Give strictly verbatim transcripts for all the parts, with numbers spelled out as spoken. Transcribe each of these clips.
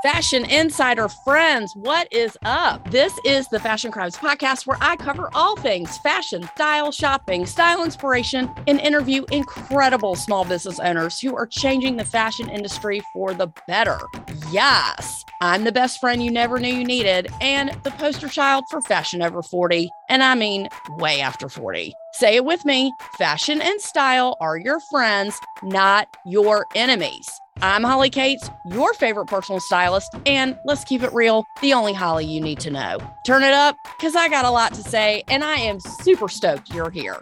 Fashion Insider friends, what is up? This is the Fashion Crimes podcast where I cover all things fashion, style, shopping, style inspiration, and interview incredible small business owners who are changing the fashion industry for the better. Yes, I'm the best friend you never knew you needed and the poster child for fashion over forty. And I mean way after forty. Say it with me, fashion and style are your friends, not your enemies. I'm Holly Cates, your favorite personal stylist, and let's keep it real, the only Holly you need to know. Turn it up, because I got a lot to say, and I am super stoked you're here.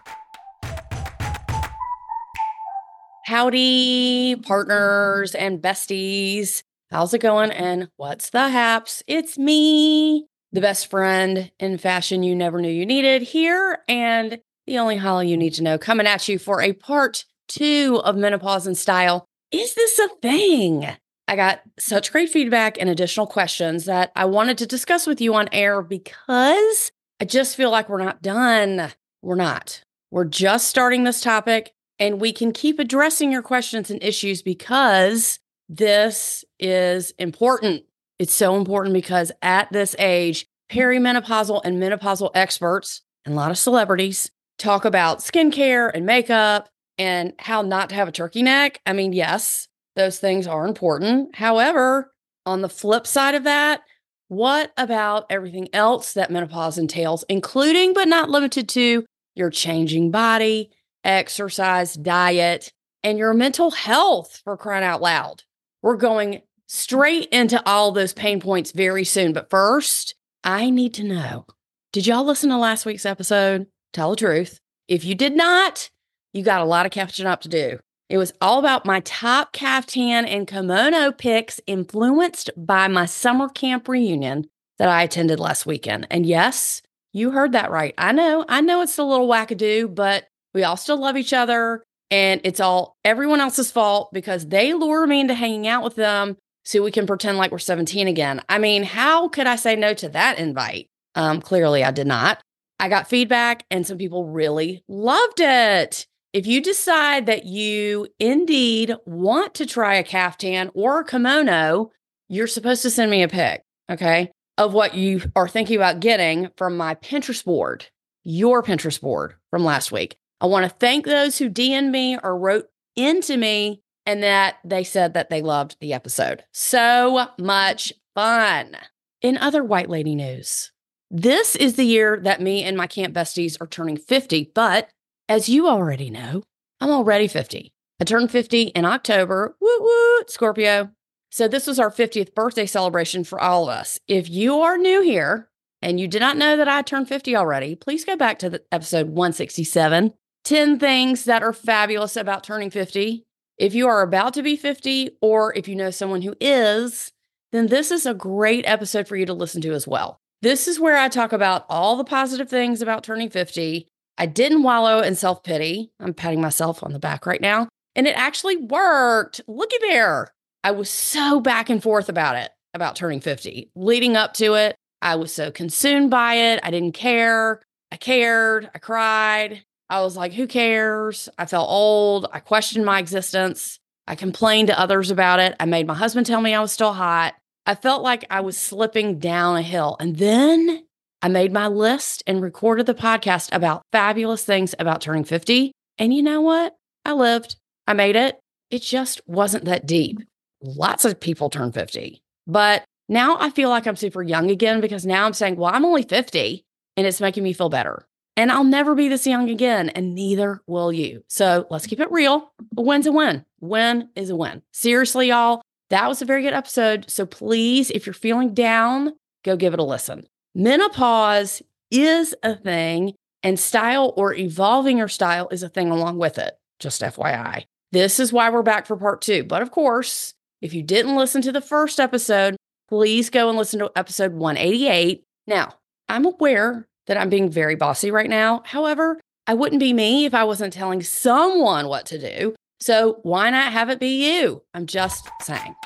Howdy, partners and besties. How's it going, and what's the haps? It's me, the best friend in fashion you never knew you needed here, and the only Holly you need to know, coming at you for a part two of Menopause and Style. Is this a thing? I got such great feedback and additional questions that I wanted to discuss with you on air because I just feel like we're not done. We're not. We're just starting this topic, and we can keep addressing your questions and issues because this is important. It's so important because at this age, perimenopausal and menopausal experts and a lot of celebrities talk about skincare and makeup and how not to have a turkey neck. I mean, yes, those things are important. However, on the flip side of that, what about everything else that menopause entails, including but not limited to your changing body, exercise, diet, and your mental health, for crying out loud? We're going straight into all those pain points very soon. But first, I need to know, did y'all listen to last week's episode? Tell the truth. If you did not, you got a lot of catching up to do. It was all about my top caftan and kimono picks influenced by my summer camp reunion that I attended last weekend. And yes, you heard that right. I know, I know it's a little wackadoo, but we all still love each other. And it's all everyone else's fault because they lure me into hanging out with them so we can pretend like we're seventeen again. I mean, how could I say no to that invite? Um, clearly I did not. I got feedback and some people really loved it. If you decide that you indeed want to try a caftan or a kimono, you're supposed to send me a pic, okay, of what you are thinking about getting from my Pinterest board, your Pinterest board from last week. I want to thank those who D M'd me or wrote into me and that they said that they loved the episode. So much fun. In other white lady news, this is the year that me and my camp besties are turning fifty, but as you already know, I'm already fifty. I turned fifty in October. Woo woo, Scorpio. So this was our fiftieth birthday celebration for all of us. If you are new here and you did not know that I turned fifty already, please go back to the episode one sixty-seven. ten things that are fabulous about turning fifty. If you are about to be fifty, or if you know someone who is, then this is a great episode for you to listen to as well. This is where I talk about all the positive things about turning fifty. I didn't wallow in self-pity. I'm patting myself on the back right now. And it actually worked. Looky there. I was so back and forth about it, about turning fifty. Leading up to it, I was so consumed by it. I didn't care. I cared. I cried. I was like, who cares? I felt old. I questioned my existence. I complained to others about it. I made my husband tell me I was still hot. I felt like I was slipping down a hill. And then I made my list and recorded the podcast about fabulous things about turning fifty. And you know what? I lived. I made it. It just wasn't that deep. Lots of people turn fifty. But now I feel like I'm super young again because now I'm saying, well, I'm only fifty and it's making me feel better. And I'll never be this young again, and neither will you. So let's keep it real. A win's a win. Win is a win. Seriously, y'all, that was a very good episode. So please, if you're feeling down, go give it a listen. Menopause is a thing, and style or evolving your style is a thing along with it. Just F Y I. This is why we're back for part two. But of course, if you didn't listen to the first episode, please go and listen to episode one eighty-eight. Now, I'm aware that I'm being very bossy right now. However, I wouldn't be me if I wasn't telling someone what to do. So why not have it be you? I'm just saying.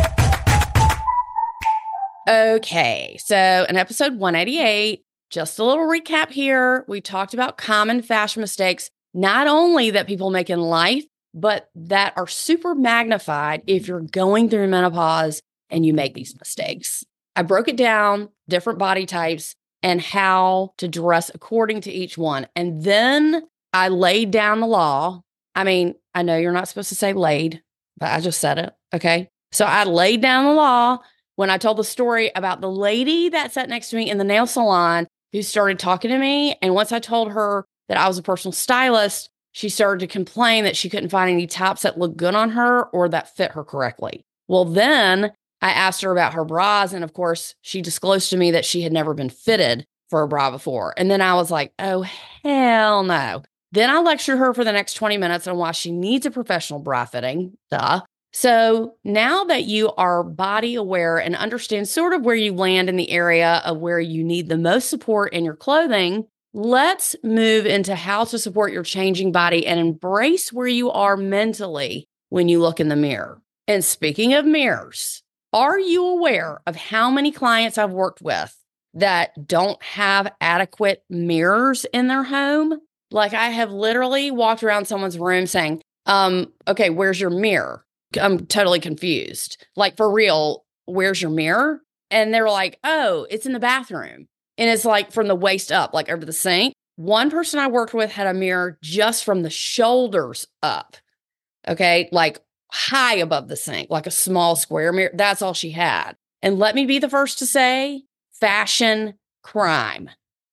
Okay, so in episode one eighty-eight, just a little recap here. We talked about common fashion mistakes, not only that people make in life, but that are super magnified if you're going through menopause and you make these mistakes. I broke it down, different body types, and how to dress according to each one. And then I laid down the law. I mean, I know you're not supposed to say laid, but I just said it. Okay. So I laid down the law when I told the story about the lady that sat next to me in the nail salon who started talking to me. And once I told her that I was a personal stylist, she started to complain that she couldn't find any tops that looked good on her or that fit her correctly. Well, then I asked her about her bras. And of course, she disclosed to me that she had never been fitted for a bra before. And then I was like, oh, hell no. Then I lectured her for the next twenty minutes on why she needs a professional bra fitting. Duh. So now that you are body aware and understand sort of where you land in the area of where you need the most support in your clothing, let's move into how to support your changing body and embrace where you are mentally when you look in the mirror. And speaking of mirrors, are you aware of how many clients I've worked with that don't have adequate mirrors in their home? Like I have literally walked around someone's room saying, um, okay, where's your mirror? I'm totally confused. Like for real, where's your mirror? And they're like, oh, it's in the bathroom. And it's like from the waist up, like over the sink. One person I worked with had a mirror just from the shoulders up. Okay. Like high above the sink, like a small square mirror. That's all she had. And let me be the first to say, fashion crime.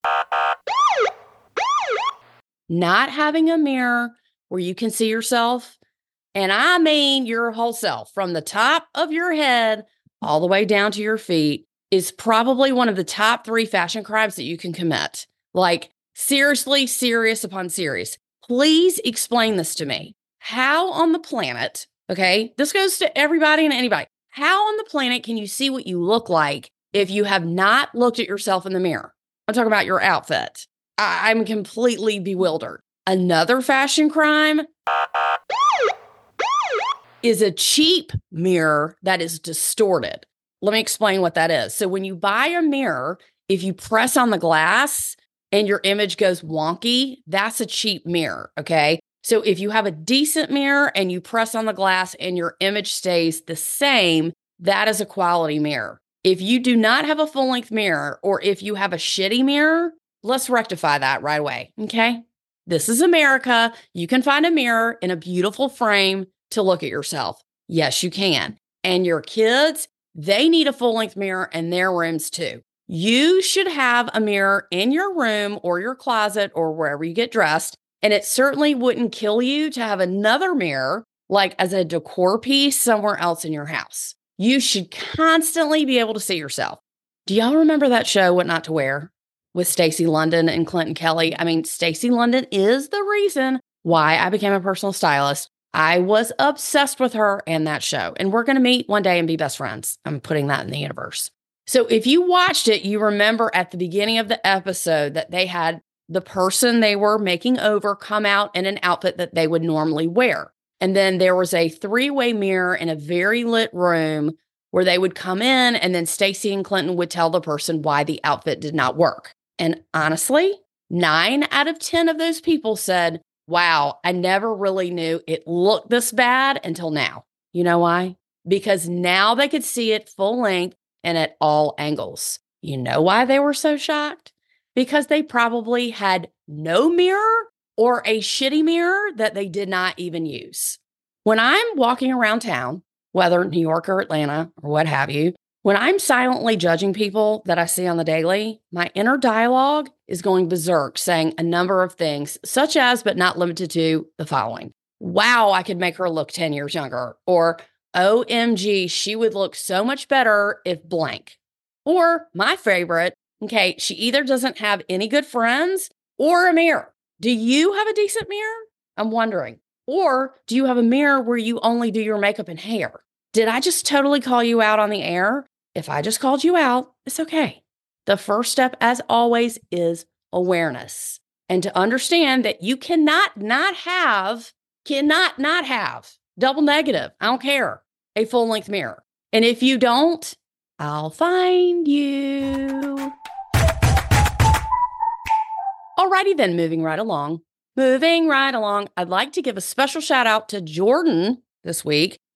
Not having a mirror where you can see yourself, and I mean your whole self, from the top of your head all the way down to your feet, is probably one of the top three fashion crimes that you can commit. Like seriously, serious upon serious. Please explain this to me. How on the planet, okay, this goes to everybody and anybody. How on the planet can you see what you look like if you have not looked at yourself in the mirror? I'm talking about your outfit. I- I'm completely bewildered. Another fashion crime is a cheap mirror that is distorted. Let me explain what that is. So when you buy a mirror, if you press on the glass and your image goes wonky, that's a cheap mirror, okay? So if you have a decent mirror and you press on the glass and your image stays the same, that is a quality mirror. If you do not have a full-length mirror, or if you have a shitty mirror, let's rectify that right away, okay? This is America. You can find a mirror in a beautiful frame to look at yourself. Yes, you can. And your kids, they need a full-length mirror in their rooms too. You should have a mirror in your room or your closet or wherever you get dressed. And it certainly wouldn't kill you to have another mirror, like as a decor piece somewhere else in your house. You should constantly be able to see yourself. Do y'all remember that show, What Not to Wear, with Stacey London and Clinton Kelly? I mean, Stacey London is the reason why I became a personal stylist. I was obsessed with her and that show. And we're going to meet one day and be best friends. I'm putting that in the universe. So if you watched it, you remember at the beginning of the episode that they had the person they were making over come out in an outfit that they would normally wear. And then there was a three-way mirror in a very lit room where they would come in, and then Stacey and Clinton would tell the person why the outfit did not work. And honestly, nine out of ten of those people said, wow, I never really knew it looked this bad until now. You know why? Because now they could see it full length and at all angles. You know why they were so shocked? Because they probably had no mirror or a shitty mirror that they did not even use. When I'm walking around town, whether New York or Atlanta or what have you, when I'm silently judging people that I see on the daily, my inner dialogue is going berserk, saying a number of things, such as, but not limited to, the following. Wow, I could make her look ten years younger. Or, O M G, she would look so much better if blank. Or, my favorite, okay, she either doesn't have any good friends or a mirror. Do you have a decent mirror? I'm wondering. Or do you have a mirror where you only do your makeup and hair? Did I just totally call you out on the air? If I just called you out, it's okay. The first step, as always, is awareness. And to understand that you cannot not have, cannot not have, double negative, I don't care, a full-length mirror. And if you don't, I'll find you. Alrighty then, moving right along. Moving right along, I'd like to give a special shout out to Jordan this week,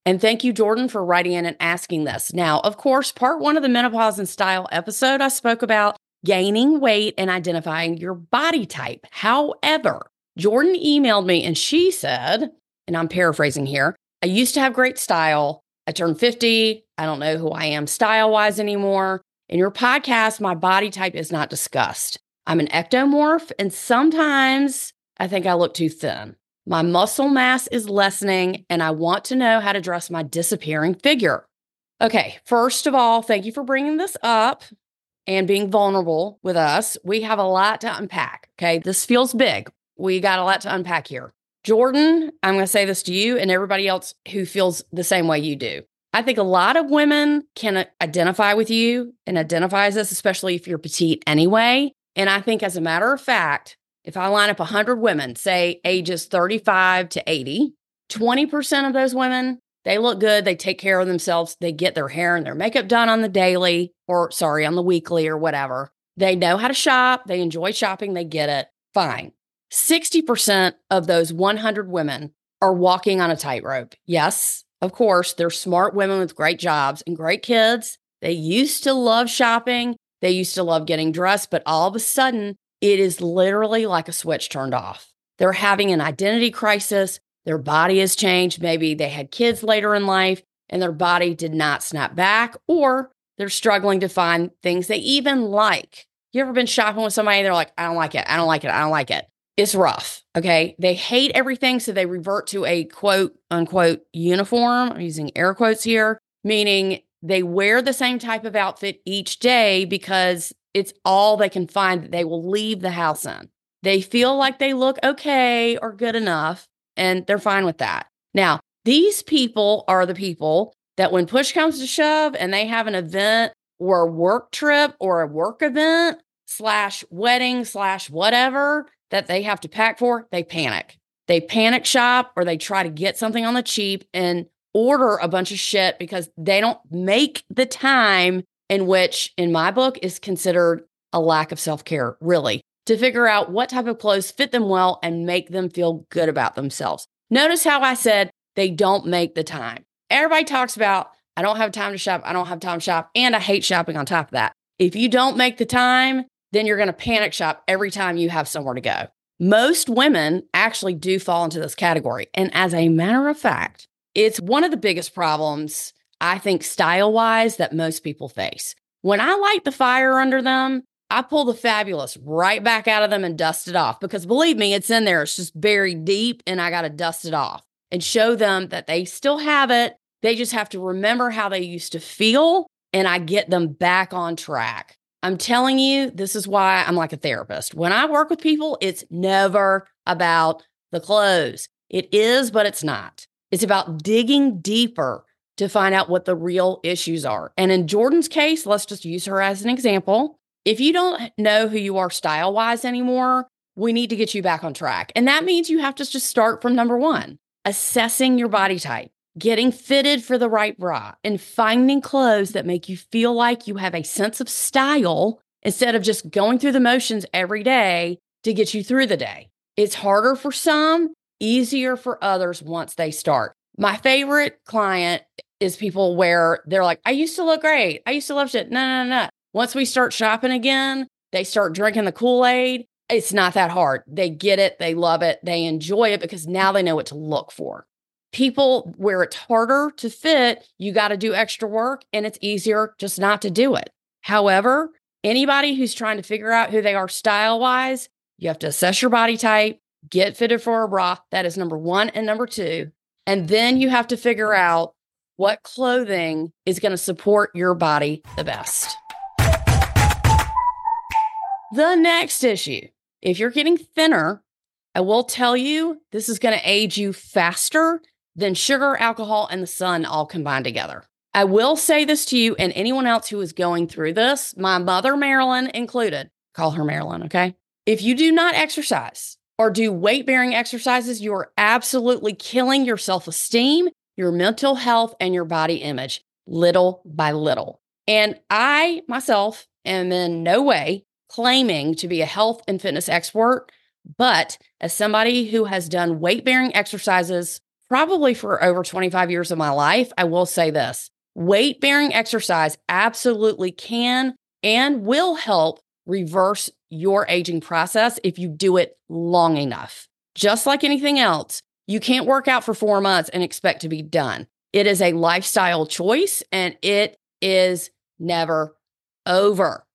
And thank you, Jordan, for writing in and asking this. Now, of course, part one of the Menopause and Style episode, I spoke about gaining weight and identifying your body type. However, Jordan emailed me and she said, and I'm paraphrasing here, I used to have great style. I turned fifty. I don't know who I am style-wise anymore. In your podcast, my body type is not discussed. I'm an ectomorph, and sometimes I think I look too thin. My muscle mass is lessening, and I want to know how to dress my disappearing figure. Okay, first of all, thank you for bringing this up and being vulnerable with us. We have a lot to unpack, okay? This feels big. We got a lot to unpack here. Jordan, I'm going to say this to you and everybody else who feels the same way you do. I think a lot of women can identify with you and identify as this, especially if you're petite anyway. And I think as a matter of fact, if I line up one hundred women, say ages thirty-five to eighty, twenty percent of those women, they look good, they take care of themselves, they get their hair and their makeup done on the daily, or sorry, on the weekly or whatever. They know how to shop, they enjoy shopping, they get it, fine. sixty percent of those one hundred women are walking on a tightrope. Yes, of course, they're smart women with great jobs and great kids. They used to love shopping, they used to love getting dressed, but all of a sudden, it is literally like a switch turned off. They're having an identity crisis. Their body has changed. Maybe they had kids later in life and their body did not snap back, or they're struggling to find things they even like. You ever been shopping with somebody and they're like, I don't like it. I don't like it. I don't like it. It's rough. Okay. They hate everything. So they revert to a quote unquote uniform. I'm using air quotes here, meaning they wear the same type of outfit each day because it's all they can find that they will leave the house in. They feel like they look okay or good enough, and they're fine with that. Now, these people are the people that when push comes to shove and they have an event or a work trip or a work event slash wedding slash whatever that they have to pack for, they panic. They panic shop or they try to get something on the cheap and order a bunch of shit because they don't make the time, in which, in my book, is considered a lack of self-care, really, to figure out what type of clothes fit them well and make them feel good about themselves. Notice how I said they don't make the time. Everybody talks about, I don't have time to shop, I don't have time to shop, and I hate shopping on top of that. If you don't make the time, then you're going to panic shop every time you have somewhere to go. Most women actually do fall into this category. And as a matter of fact, it's one of the biggest problems, I think, style-wise, that most people face. When I light the fire under them, I pull the fabulous right back out of them and dust it off. Because believe me, it's in there. It's just buried deep, and I got to dust it off and show them that they still have it. They just have to remember how they used to feel, and I get them back on track. I'm telling you, this is why I'm like a therapist. When I work with people, it's never about the clothes. It is, but it's not. It's about digging deeper to find out what the real issues are. And in Jordan's case, let's just use her as an example. If you don't know who you are style-wise anymore, we need to get you back on track. And that means you have to just start from number one, assessing your body type, getting fitted for the right bra, and finding clothes that make you feel like you have a sense of style instead of just going through the motions every day to get you through the day. It's harder for some, easier for others once they start. My favorite client is people where they're like, I used to look great. I used to love shit. No, no, no, no. Once we start shopping again, they start drinking the Kool-Aid. It's not that hard. They get it. They love it. They enjoy it because now they know what to look for. People where it's harder to fit, you got to do extra work, and it's easier just not to do it. However, anybody who's trying to figure out who they are style-wise, you have to assess your body type, get fitted for a bra. That is number one and number two. And then you have to figure out what clothing is going to support your body the best. The next issue, if you're getting thinner, I will tell you this is going to age you faster than sugar, alcohol, and the sun all combined together. I will say this to you and anyone else who is going through this, my mother, Marilyn included. Call her Marilyn, okay? If you do not exercise or do weight-bearing exercises, you are absolutely killing your self-esteem, your mental health, and your body image, little by little. And I, myself, am in no way claiming to be a health and fitness expert, but as somebody who has done weight-bearing exercises probably for over twenty-five years of my life, I will say this. Weight-bearing exercise absolutely can and will help reverse your aging process if you do it long enough. Just like anything else, you can't work out for four months and expect to be done. It is a lifestyle choice, and it is never over.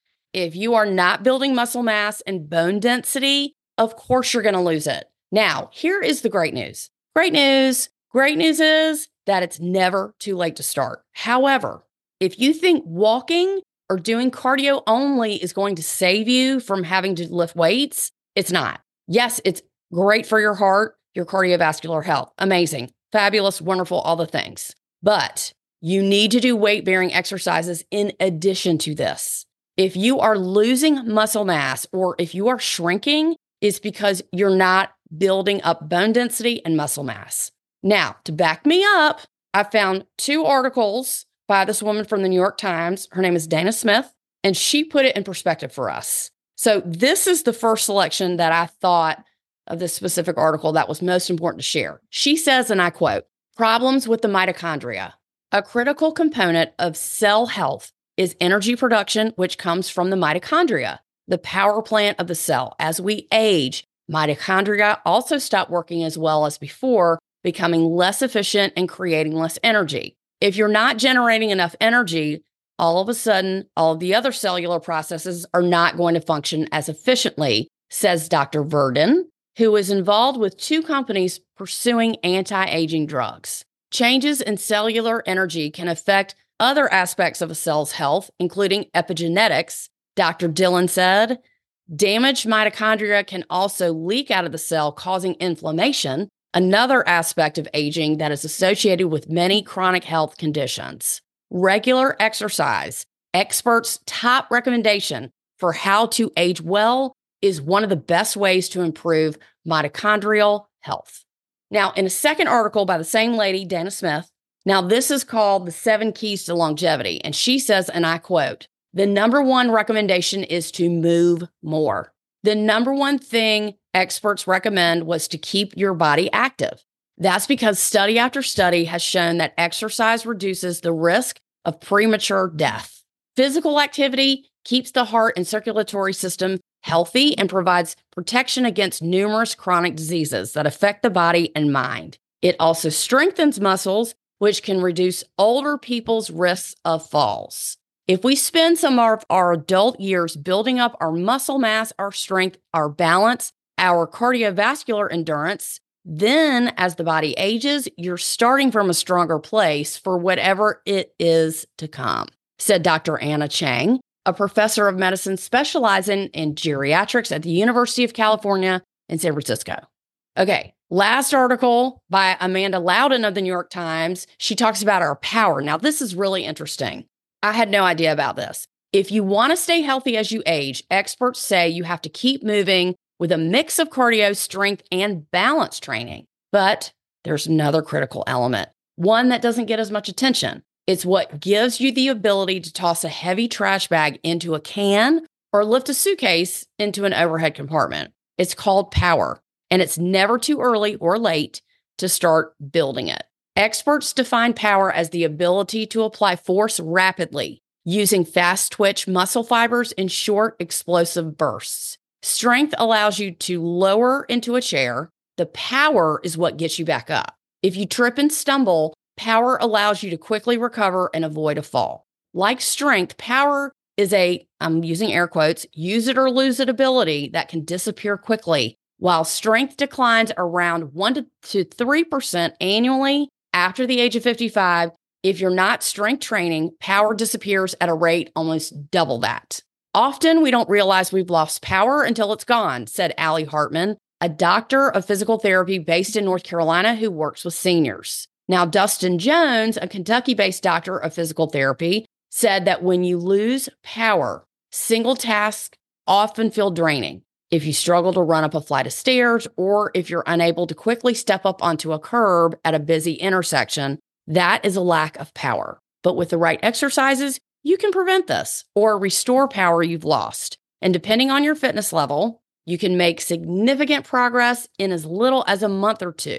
If you are not building muscle mass and bone density, of course you're going to lose it. Now, here is the great news. Great news. Great news is that it's never too late to start. However, if you think walking or doing cardio only is going to save you from having to lift weights, it's not. Yes, it's great for your heart, your cardiovascular health. Amazing, fabulous, wonderful, all the things. But you need to do weight-bearing exercises in addition to this. If you are losing muscle mass or if you are shrinking, it's because you're not building up bone density and muscle mass. Now, to back me up, I found two articles by this woman from the New York Times. Her name is Dana Smith, and she put it in perspective for us. So this is the first selection that I thought of this specific article that was most important to share. She says, and I quote, "Problems with the mitochondria. A critical component of cell health is energy production, which comes from the mitochondria, the power plant of the cell. As we age, mitochondria also stop working as well as before, becoming less efficient and creating less energy. If you're not generating enough energy, all of a sudden, all of the other cellular processes are not going to function as efficiently," says Doctor Verdin, who is involved with two companies pursuing anti-aging drugs. Changes in cellular energy can affect other aspects of a cell's health, including epigenetics. Doctor Dillon said, damaged mitochondria can also leak out of the cell, causing inflammation, another aspect of aging that is associated with many chronic health conditions. Regular exercise, experts' top recommendation for how to age well, is one of the best ways to improve mitochondrial health. Now, in a second article by the same lady, Dana Smith, now this is called The Seven Keys to Longevity, and she says, and I quote, "The number one recommendation is to move more. The number one thing experts recommend was to keep your body active. That's because study after study has shown that exercise reduces the risk of premature death. Physical activity keeps the heart and circulatory system healthy and provides protection against numerous chronic diseases that affect the body and mind. It also strengthens muscles, which can reduce older people's risks of falls. If we spend some of our adult years building up our muscle mass, our strength, our balance, our cardiovascular endurance, then as the body ages, you're starting from a stronger place for whatever it is to come," said Doctor Anna Chang, a professor of medicine specializing in geriatrics at the University of California in San Francisco. Okay, last article by Amanda Loudon of the New York Times. She talks about our power. Now, this is really interesting. I had no idea about this. If you want to stay healthy as you age, experts say you have to keep moving with a mix of cardio, strength, and balance training. But there's another critical element, one that doesn't get as much attention. It's what gives you the ability to toss a heavy trash bag into a can or lift a suitcase into an overhead compartment. It's called power, and it's never too early or late to start building it. Experts define power as the ability to apply force rapidly, using fast-twitch muscle fibers in short, explosive bursts. Strength allows you to lower into a chair. The power is what gets you back up. If you trip and stumble, power allows you to quickly recover and avoid a fall. Like strength, power is a, I'm using air quotes, use it or lose it ability that can disappear quickly, while strength declines around one to three percent annually after the age of fifty-five. If you're not strength training, power disappears at a rate almost double that. Often we don't realize we've lost power until it's gone, said Allie Hartman, a doctor of physical therapy based in North Carolina who works with seniors. Now, Dustin Jones, a Kentucky-based doctor of physical therapy, said that when you lose power, single tasks often feel draining. If you struggle to run up a flight of stairs, or if you're unable to quickly step up onto a curb at a busy intersection, that is a lack of power. But with the right exercises, you can prevent this or restore power you've lost. And depending on your fitness level, you can make significant progress in as little as a month or two.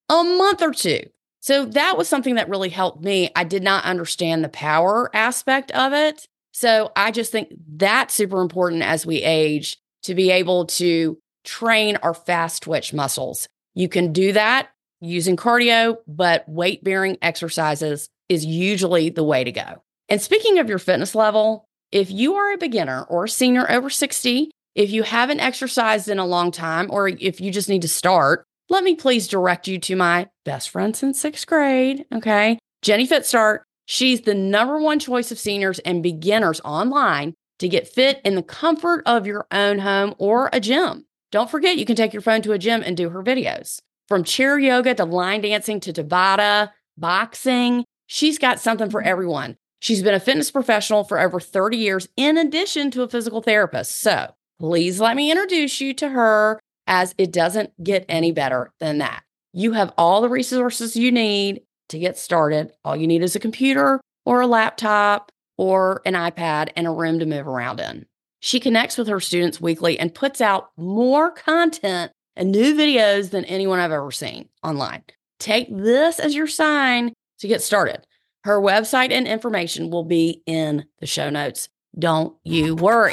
a month or two. So that was something that really helped me. I did not understand the power aspect of it. So I just think that's super important as we age to be able to train our fast twitch muscles. You can do that using cardio, but weight-bearing exercises is usually the way to go. And speaking of your fitness level, if you are a beginner or a senior over sixty, if you haven't exercised in a long time, or if you just need to start, let me please direct you to my best friend since sixth grade, okay? Jenny Fit Start. She's the number one choice of seniors and beginners online to get fit in the comfort of your own home or a gym. Don't forget, you can take your phone to a gym and do her videos. From chair yoga to line dancing to Tabata, boxing, she's got something for everyone. She's been a fitness professional for over thirty years in addition to a physical therapist. So please let me introduce you to her, as it doesn't get any better than that. You have all the resources you need to get started. All you need is a computer or a laptop or an iPad and a room to move around in. She connects with her students weekly and puts out more content and new videos than anyone I've ever seen online. Take this as your sign to get started. Her website and information will be in the show notes. Don't you worry.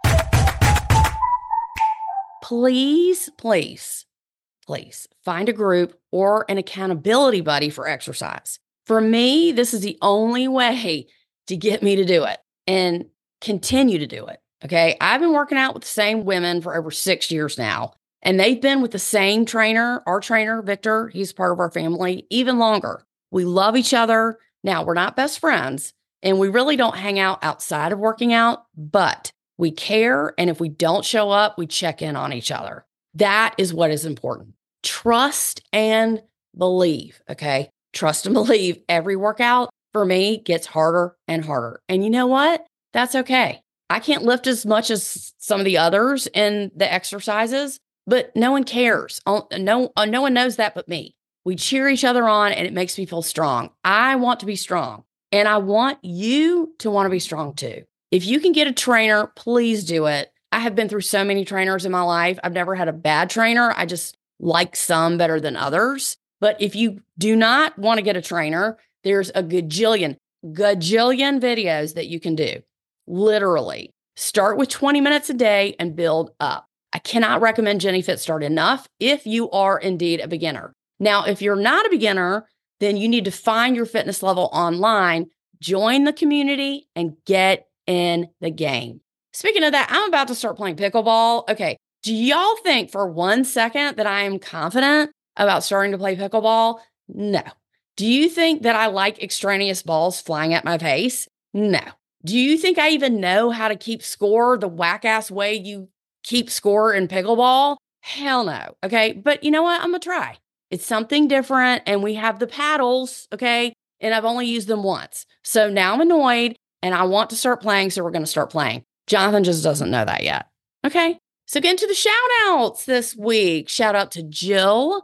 Please, please, please find a group or an accountability buddy for exercise. For me, this is the only way to get me to do it and continue to do it. Okay. I've been working out with the same women for over six years now, and they've been with the same trainer, our trainer, Victor. He's part of our family, even longer. We love each other. Now, we're not best friends, and we really don't hang out outside of working out, but we care. And if we don't show up, we check in on each other. That is what is important. Trust and believe. Okay. Trust and believe. Every workout for me gets harder and harder. And you know what? That's okay. I can't lift as much as some of the others in the exercises, but no one cares. No, no one knows that but me. We cheer each other on, and it makes me feel strong. I want to be strong, and I want you to want to be strong too. If you can get a trainer, please do it. I have been through so many trainers in my life. I've never had a bad trainer. I just like some better than others. But if you do not want to get a trainer, there's a gajillion, gajillion videos that you can do. Literally. Start with twenty minutes a day and build up. I cannot recommend Jenny Fit Start enough if you are indeed a beginner. Now, if you're not a beginner, then you need to find your fitness level online, join the community, and get in the game. Speaking of that, I'm about to start playing pickleball. Okay, do y'all think for one second that I am confident about starting to play pickleball? No. Do you think that I like extraneous balls flying at my face? No. Do you think I even know how to keep score the whack-ass way you keep score in pickleball? Hell no. Okay, but you know what? I'm going to try. It's something different, and we have the paddles, okay? And I've only used them once. So now I'm annoyed, and I want to start playing, so we're going to start playing. Jonathan just doesn't know that yet. Okay, so get into the shout-outs this week. Shout out to Jill,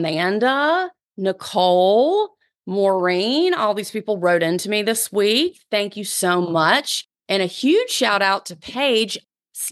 Amanda, Nicole, Maureen. All these people wrote into me this week. Thank you so much. And a huge shout-out to Paige.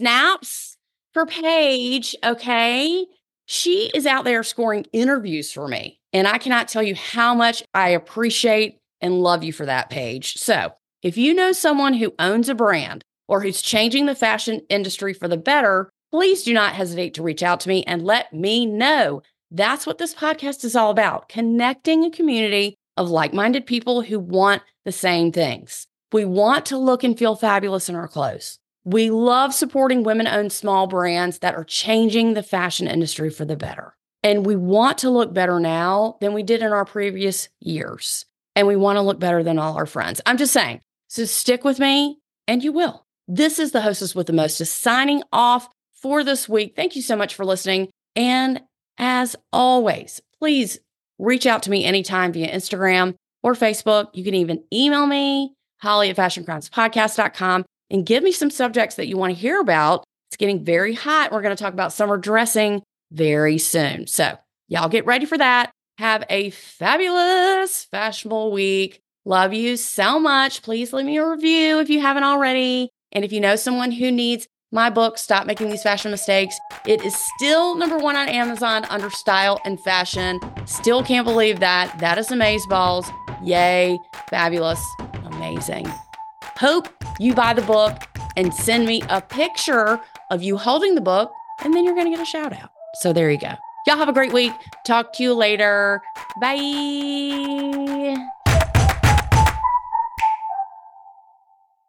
Snaps for Paige, okay? She is out there scoring interviews for me, and I cannot tell you how much I appreciate and love you for that, Paige. So if you know someone who owns a brand or who's changing the fashion industry for the better, please do not hesitate to reach out to me and let me know. That's what this podcast is all about, connecting a community of like-minded people who want the same things. We want to look and feel fabulous in our clothes. We love supporting women-owned small brands that are changing the fashion industry for the better. And we want to look better now than we did in our previous years. And we want to look better than all our friends. I'm just saying. So stick with me, and you will. This is the Hostess with the Mostest signing off for this week. Thank you so much for listening. And as always, please reach out to me anytime via Instagram or Facebook. You can even email me, Holly at fashion crimes podcast dot com. And give me some subjects that you want to hear about. It's getting very hot. We're going to talk about summer dressing very soon. So y'all get ready for that. Have a fabulous, fashionable week. Love you so much. Please leave me a review if you haven't already. And if you know someone who needs my book, Stop Making These Fashion Mistakes. It is still number one on Amazon under style and fashion. Still can't believe that. That is amazeballs. Yay. Fabulous. Amazing. Hope you buy the book and send me a picture of you holding the book, and then you're going to get a shout out. So there you go. Y'all have a great week. Talk to you later. Bye.